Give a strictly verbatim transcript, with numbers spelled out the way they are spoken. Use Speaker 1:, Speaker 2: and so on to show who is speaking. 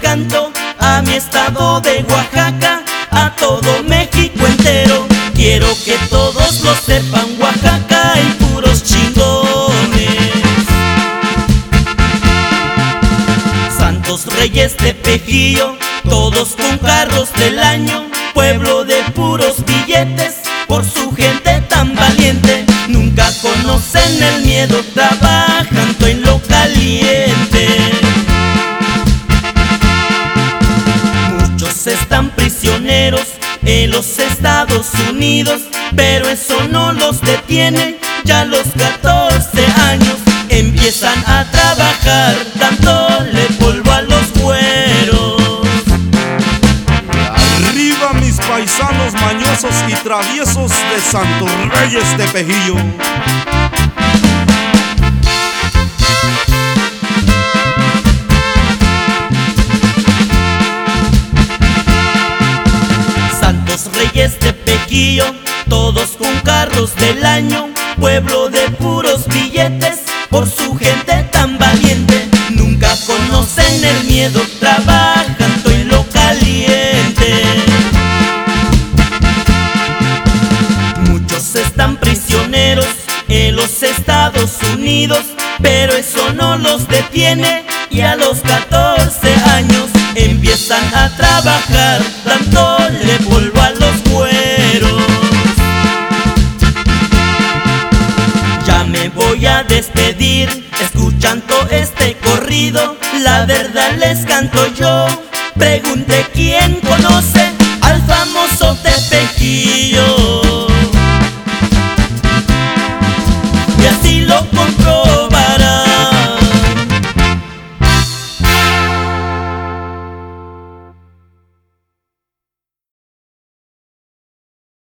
Speaker 1: canto a mi estado de Oaxaca, a todo México entero. Quiero que todos lo sepan, Oaxaca hay puros chingones. Santos Reyes Tepejillo, todos con carros del año, pueblo de puros billetes, por su gente tan valiente. Nunca conocen el miedo, trabajan todo en lo caliente. Muchos están prisioneros en los Estados Unidos, pero eso no los detiene. Ya a los catorce años empiezan a trabajar, dándole polvo a los güeros.
Speaker 2: Arriba mis paisanos mañosos y traviesos de Santos Reyes Tepejillo.
Speaker 1: Santos Reyes Tepejillo, todos con carros del año, pueblo de puros billetes, por su gente tan valiente. Nunca conocen el miedo, trabajan todo en lo caliente. Muchos están prisioneros en los Estados Unidos, pero eso no los detiene. Y a los catorce años empiezan a trabajar, dándole polvo a los güeros. Ya me voy a despedir, escuchando este corrido. La verdad les canto yo, pregunte quién conoce al famoso Tepejillo.